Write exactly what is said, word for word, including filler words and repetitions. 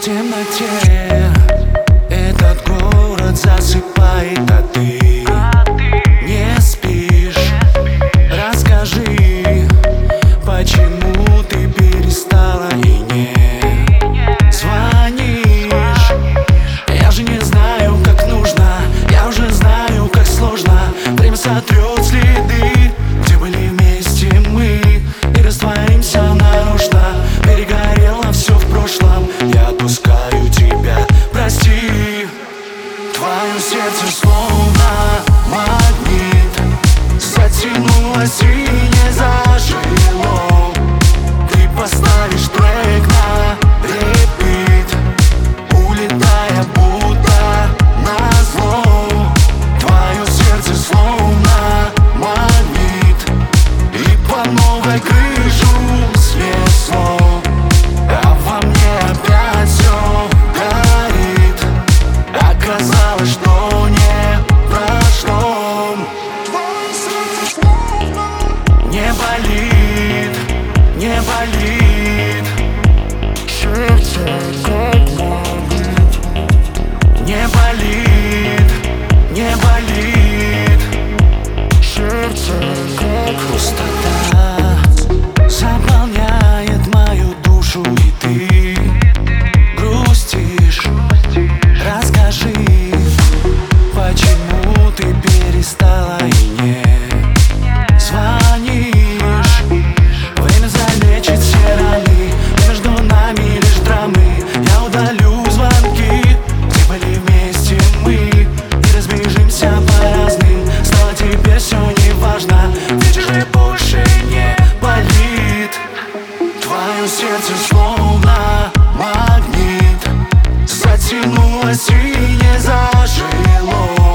темноте этот город засыпает, а ты не спишь. Расскажи, почему ты перестала и не звонишь? Я же не знаю, как нужно, я уже знаю, как сложно. Время сотрет следы, где были вместе мы, и растворимся нарочно. Перегорело все в прошлом, я отпускаю тебя, прости. Твое сердце словно магнит затянулось и не зажило. Ты поставишь трек на репит, улетая будто назло. Твое сердце словно магнит, и по новой крышу снесло. А во мне опять все горит. Оказалось, что не прошло. Не болит, не болит сердце, как магнит. Не болит, не болит сердце, как пустота заполняет мою душу, и ты грустишь. Расскажи, почему ты перестала и не звонишь? Время залечит все раны, между нами лишь драмы. Я удалю звонки, где были вместе мы, и разбежимся по разным. Стало теперь все неважно, ведь уже больше не болит. Твое сердце словно магнит затянулось и не зажило.